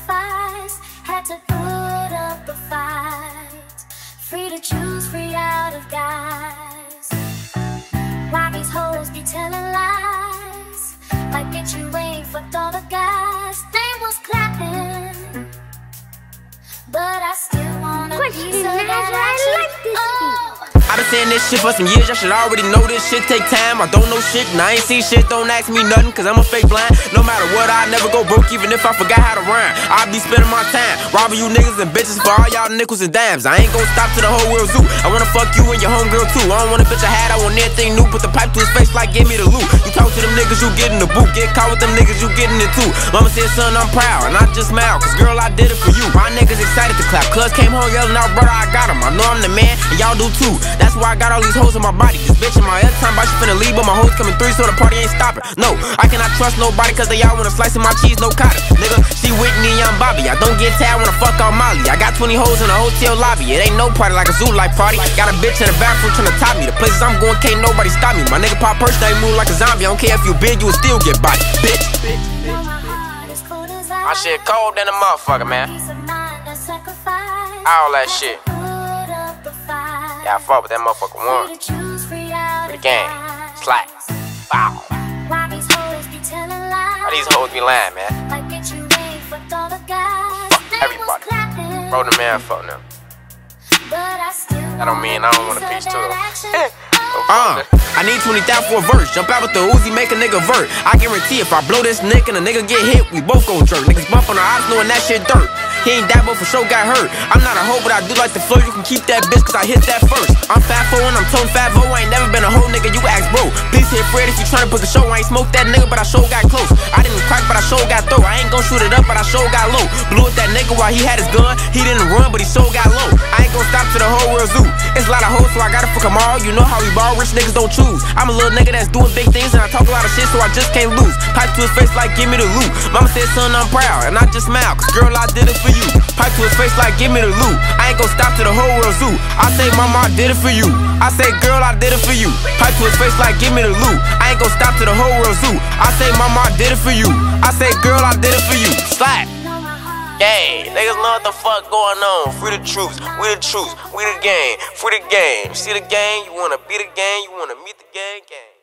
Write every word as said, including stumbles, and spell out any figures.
sacrifice. Had to put up a fight. Free to choose, free out of guys. Why these hoes be telling lies? Like get you ain't fucked all the guys. They was clapping, but I still want a piece of that action. Oh. I been saying this shit for some years, y'all should already know this shit take time. I don't know shit and I ain't seen shit, don't ask me nothing, cause I'm a fake blind. No matter what, I never go broke, even if I forgot how to rhyme. I be spending my time robbing you niggas and bitches for all y'all nickels and dimes. I ain't gon' stop to the whole world zoo. I wanna fuck you and your homegirl too. I don't want a bitch I had, I want everything new. Put the pipe to his face like give me the loot. You talk to them niggas, you get in the boot. Get caught with them niggas, you getting it too. Mama said, son, I'm proud, and I just smile, cause girl, I did it for you. My niggas excited to clap, cuz came home yelling out, brother, I got him. I know I'm the man, and y'all do too. That's why I got all these hoes in my body. This bitch in my head time, but she finna leave, but my hoes coming through, so the party ain't stopping. No, I cannot trust nobody, cause they all wanna slice of my cheese, no cotta. Nigga, she Whitney, I'm Bobby. I don't get tired when I fuck on Molly. I got twenty hoes in a hotel lobby. It ain't no party like a zoo life party. Got a bitch in the bathroom tryna top me. The places I'm going can't nobody stop me. My nigga pop purse, they move like a zombie. I don't care if you big, you will still get body. Bitch, bitch, bitch. My shit cold than a motherfucker, man. All that shit. Yeah, I fought with that motherfucker one. For the game. Slack. Wow. Why these hoes be lying, man? Fuck everybody. Bro, the man fuck them. That don't mean I don't want a piece too. Uh, I need twenty thousand for a verse. Jump out with the Uzi, make a nigga vert. I guarantee if I blow this nick and a nigga get hit, we both gon' jerk. Niggas bump on the odds knowing that shit dirt. He ain't that, but for sure got hurt. I'm not a hoe, but I do like the flow. You can keep that bitch, cause I hit that first. I'm fat four and I'm tone fat vo. I ain't never been a hoe nigga, you ask bro. Please hit Fred if you tryna book a show. I ain't smoked that nigga, but I sure got close. I didn't crack, but I sure got throw. I ain't gon' shoot it up, but I sure got low. Blew at that nigga while he had his gun. He didn't run, but he sure got low. I ain't gon' stop to the whole world zoo. It's a lot of hoes, so I gotta fuck them all. You know how we ball, rich niggas don't choose. I'm a little nigga that's doing big things, and I talk a lot of shit, so I just can't lose. Pipe to his face like give me the loot. Mama said, son, I'm proud, and I just smile, cause girl, I did it for you. Pipe to his face like give me the loot. I ain't gon' stop to the whole world zoo. I say, mama, I did it for you. I say, girl, I did it for you. Pipe to his face like give me the loot. I ain't gon' stop to the whole world zoo. I say, mama, I did it for you. I say, girl, I did it for you. Slap. Hey, niggas know what the fuck going on. Free the troops, we the troops, we the gang. Free the game. See the gang, you wanna be the gang, you wanna meet the gang, gang.